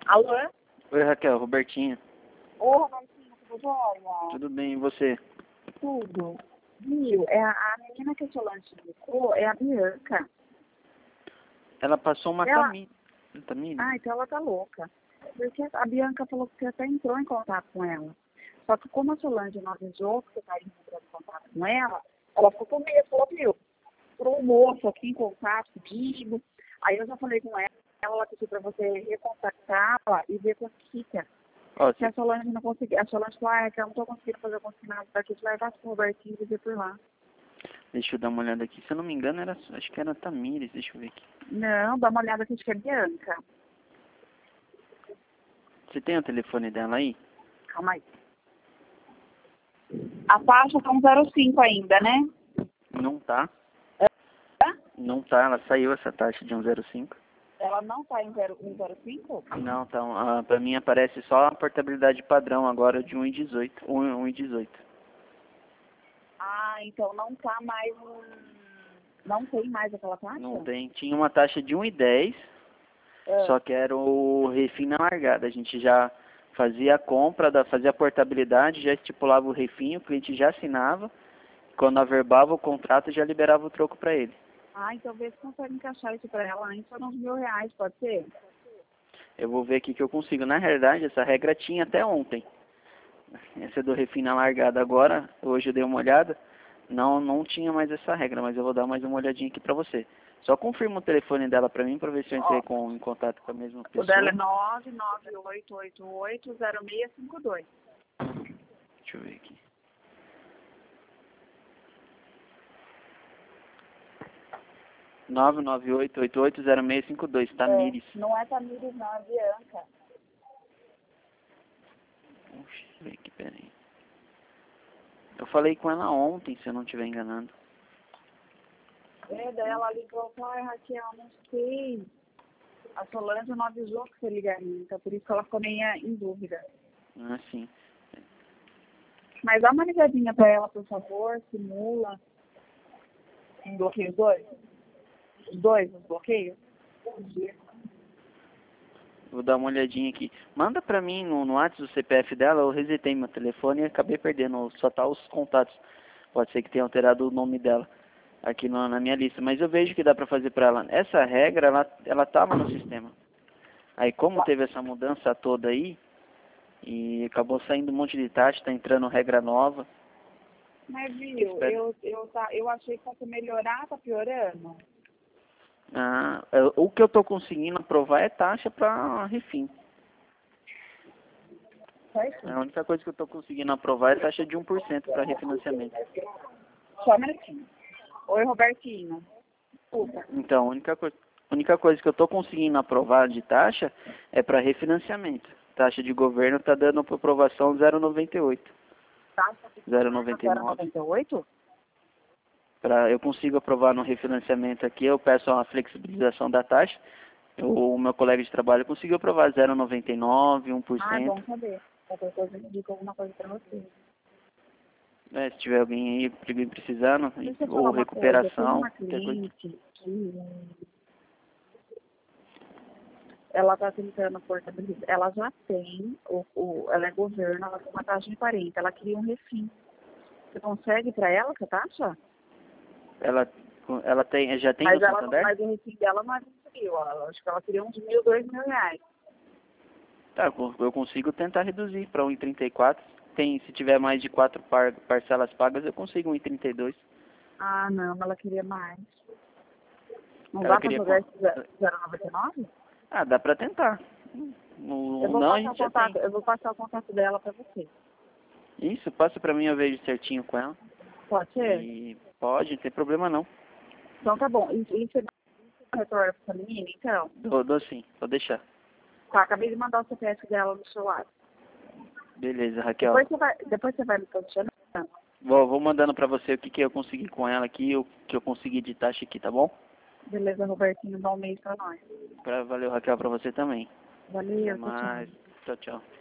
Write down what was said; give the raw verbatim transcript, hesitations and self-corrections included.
Alô? Oi, Raquel, Robertinho. Ô, Robertinho, tudo jóia? Tudo bem, e você? Tudo. Viu, é a, a menina que a Solange indicou é a Bianca. Ela passou uma Ela... Tamires. Tamires? Ah, então ela tá louca. Porque a Bianca falou que você até entrou em contato com ela. Só que como a Solange não avisou que você estaria entrando em contato com ela, ela ficou com medo, falou, viu, pro um moço aqui em contato comigo. Aí eu já falei com ela, ela pediu pra você recontactá-la e ver quanto fica. Ó, Se a Solange não conseguir, a Solange falou, ah, é que eu não tô conseguindo fazer o consignado daqui, de levar pro Robertinho e ver por lá. deixa eu dar uma olhada aqui. Se eu não me engano, era, acho que era Tamires. Deixa eu ver aqui. Não, dá uma olhada que acho que é Bianca. Você tem o telefone dela aí? Calma aí. A taxa tá um zero cinco ainda, né? Não tá. Hã? Não tá, ela saiu essa taxa de um zero cinco. Ela não tá em um zero cinco? Não, tá. Ah, pra mim aparece só a portabilidade padrão agora de um e dezoito. um e dezoito. Ah, então não tá mais... Não tem mais aquela taxa? Não tem. Tinha uma taxa de um e dez, É. só que era o refim na largada. A gente já fazia a compra, da, fazia a portabilidade, já estipulava o refim, o cliente já assinava. Quando averbava o contrato, já liberava o troco para ele. Ah, então vê se consegue encaixar isso pra ela antes para uns mil reais, pode ser? Eu vou ver aqui que eu consigo. Na realidade, essa regra tinha até ontem. Essa é do refim na largada. Agora, hoje eu dei uma olhada, não, não tinha mais essa regra, mas eu vou dar mais uma olhadinha aqui para você. Só confirma o telefone dela para mim, para ver se eu entrei Ó, com, em contato com a mesma o pessoa. dela é nove nove oito oito oito zero seis cinco dois. Deixa eu ver aqui. nove nove oito oito oito zero seis cinco dois, Tamires. É, não é Tamires, não, é Bianca. Puxa, deixa eu ver aqui, peraí. Eu falei com ela ontem, se eu não estiver enganando. É, daí ela ligou e falou, ai, Raquel, não sei. A Solange não avisou que você ligaria, então por isso que ela ficou meio em dúvida. Ah, sim. Mas dá uma ligadinha pra ela, por favor, simula. Bloqueio os dois? Os dois, os bloqueios? Vou dar uma olhadinha aqui. Manda pra mim no, no WhatsApp o C P F dela, eu resetei meu telefone e acabei perdendo, só tá os contatos. Pode ser que tenha alterado o nome dela aqui no, na minha lista, mas eu vejo que dá pra fazer pra ela. Essa regra, ela, ela tava no sistema. Aí como teve essa mudança toda aí, e acabou saindo um monte de taxa, tá entrando regra nova. Mas viu, eu, eu, tá, eu achei que fosse melhorar, tá piorando. Ah, eu- o que eu tô conseguindo aprovar é taxa pra refim. Certo? A única coisa que eu tô conseguindo aprovar é taxa de um por cento para refinanciamento. Só um minutinho. Oi, Robertinho. Desculpa. Então, a única, coi a única coisa que eu tô conseguindo aprovar de taxa é para refinanciamento. Taxa de governo tá dando para aprovação zero vírgula noventa e oito. zero vírgula noventa e nove. noventa e oito? Pra, eu consigo aprovar no refinanciamento aqui, eu peço uma flexibilização da taxa. Eu, o meu colega de trabalho conseguiu aprovar zero vírgula noventa e nove, um por cento. Ah, é bom saber. Qualquer coisa eu indico alguma coisa pra você. É, se tiver alguém aí precisando, Deixa eu falar ou uma coisa. Tem recuperação, uma qualquer coisa. cliente que ela está tentando portabilizar. Ela já tem, o, o, ela é governo, ela tem uma taxa de quarenta. Ela queria um refim. Você consegue para ela essa taxa? Ela, ela tem, já tem Mas, no ela, Santander? mas o refim dela não é vinte mil. Ela, acho que ela queria uns mil, dois mil reais. Tá, eu consigo tentar reduzir para um e trinta e quatro. Tem, se tiver mais de quatro par, parcelas pagas, eu consigo um e trinta e dois. Ah, não, ela queria mais. Não Ela dá para queria jogar quanto? esse zero vírgula noventa e nove? Ah, dá para tentar. No, Eu vou não, a passar o gente já contato, tem. eu vou passar o contato dela para você. Isso, passa para mim, eu vejo certinho com ela. Pode ser? E pode, não tem problema não. Então tá bom. E, e você dá um retorno pra essa menina, então? Dou, dou sim, vou deixar. Tá, acabei de mandar o C P F dela no celular. Beleza, Raquel. Depois você vai, depois você vai me posicionando. Vou, vou mandando para você o que, que eu consegui com ela aqui, o que eu consegui de taxa aqui, tá bom? Beleza, Robertinho, dá um mês pra nós. Pra, valeu, Raquel, para você também. Valeu, Até tchau, tchau. mais. Tchau, tchau.